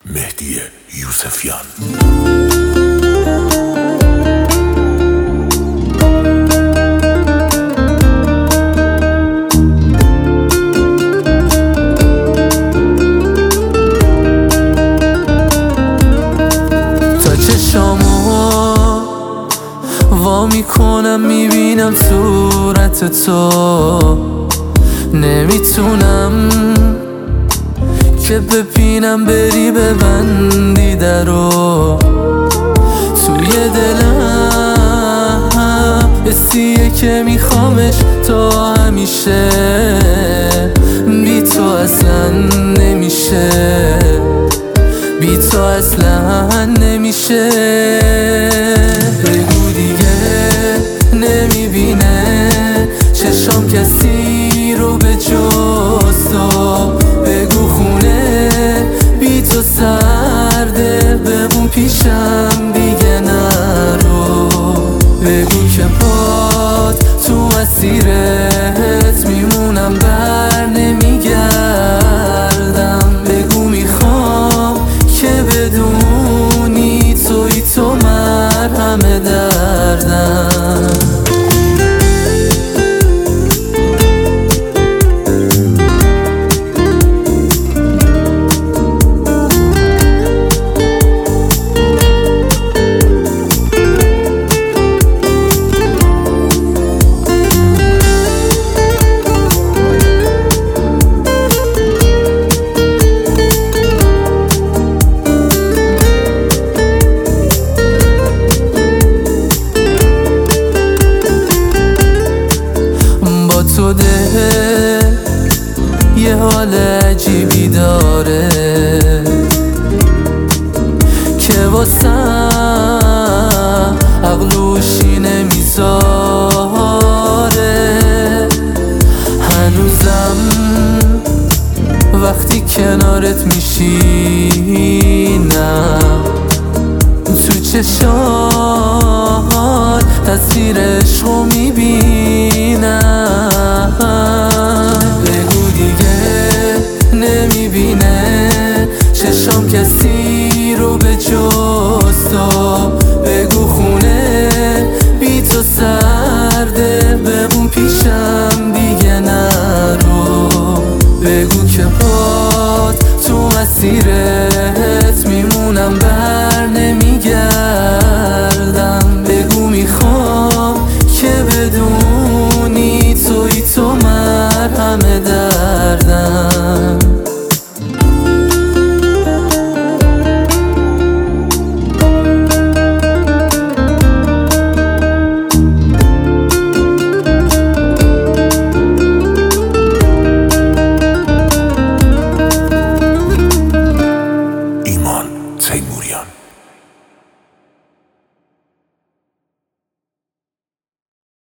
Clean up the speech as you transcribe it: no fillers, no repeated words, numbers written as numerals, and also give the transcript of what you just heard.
مهدی یوسفیان. تا چشامو وا میکنم میبینم صورت تو، نمیتونم که ببینم بری ببندی درو. توی دلم حسیه که میخوامش تا همیشه، بی تو اصلا نمیشه، بی تو اصلا نمیشه. بگو دیگه نمیبینه چشام کسی رو به جز تو. بگو خونه بی تو سرده، بمون پیشم دیگه نرو. بگو که پات تو مسیرت میمونم بر نمیگردم. بگو میخوام که بدونی توی تو مرهم دردم. تو ده یه حال عجیبی داره که واسم عقلوشی نمیذاره. هنوزم وقتی کنارت میشینم تو چشات تصویر عشقو میبینم. بگو دیگه نمیبینه چشام کسی رو به جز تو. بگو خونه بی تو سرده، بمون پیشم دیگه نرو. بگو که پات تو مسیرت میمونم بر نمیگردم. بگو میخوام که بدونی توی تو مرهم دردم. ایمان تیموریان.